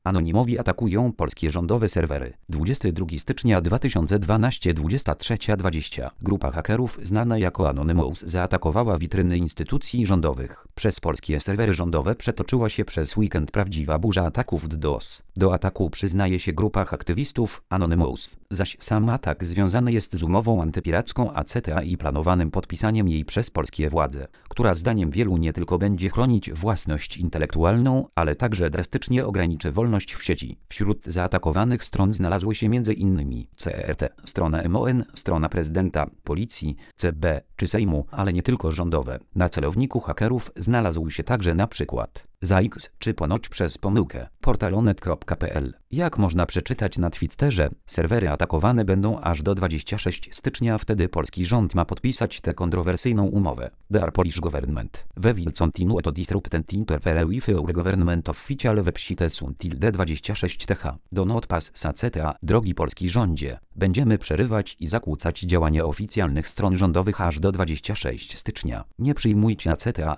Anonimowi atakują polskie rządowe serwery. 22 stycznia 2012 23:20. Grupa hakerów znana jako Anonymous zaatakowała witryny instytucji rządowych. Przez polskie serwery rządowe przetoczyła się przez weekend prawdziwa burza ataków DDoS. Do ataku przyznaje się grupa aktywistów Anonymous, zaś sam atak związany jest z umową antypiracką ACTA i planowanym podpisaniem jej przez polskie władze, która zdaniem wielu nie tylko będzie chronić własność intelektualną, ale także drastycznie ograniczy wolność w sieci. Wśród zaatakowanych stron znalazły się m.in. CERT, strona MON, strona prezydenta, policji, CB czy Sejmu, ale nie tylko rządowe. Na celowniku hakerów znalazł się także na przykład ZAIX czy ponoć przez pomyłkę portal onet.pl. Jak można przeczytać na Twitterze, serwery atakowane będą aż do 26 stycznia, wtedy polski rząd ma podpisać tę kontrowersyjną umowę. The Polish government will continue to disrupt and interfere with our government official websites until the 26 th. Do not pass CETA. Drogi polski rządzie, będziemy przerywać i zakłócać działania oficjalnych stron rządowych aż do 26 stycznia. Nie przyjmujcie CETA,